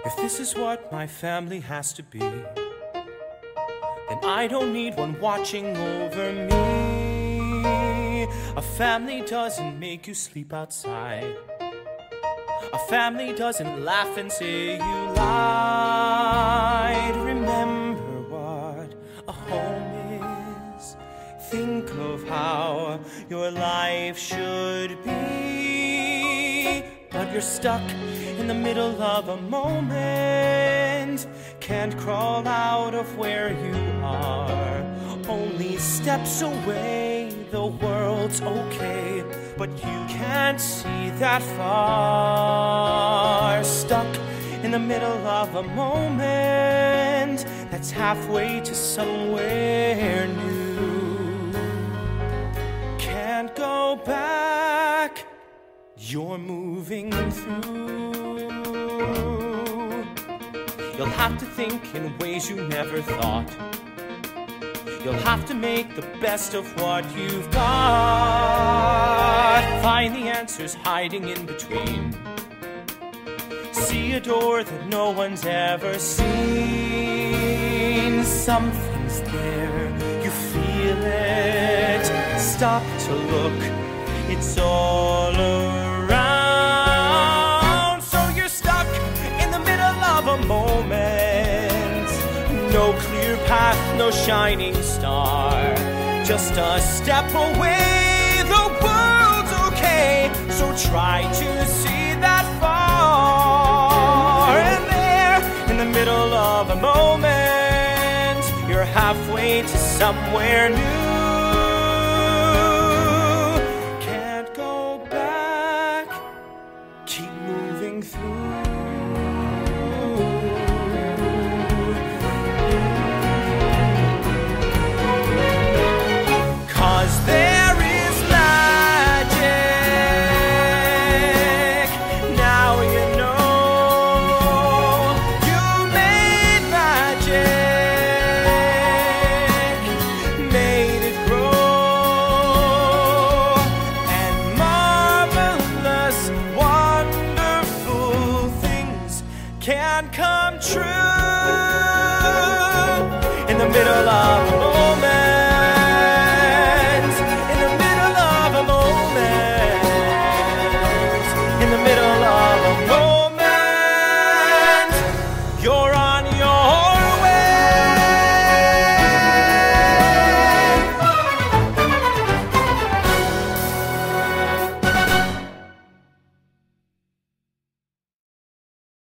If this is what my family has to be, then I don't need one watching over me. A family doesn't make you sleep outside. A family doesn't laugh and say you lied. Remember what a home is. Think of how your life should be. But you're stuck in the middle of a moment. Can't crawl out of where you are. Only steps away, the world's okay, but you can't see that far. Stuck in the middle of a moment that's halfway to somewhere new. Can't go back, you're moving through. You'll have to think in ways you never thought. You'll have to make the best of what you've got. Find the answers hiding in between. See a door that no one's ever seen. Something's there, you feel it. Stop to look, it's all around. So you're stuck in the middle of a moment. No clear path, no shining star. Just a step away, the world's okay. So try to see that far. And there, in the middle of a moment, you're halfway to somewhere new.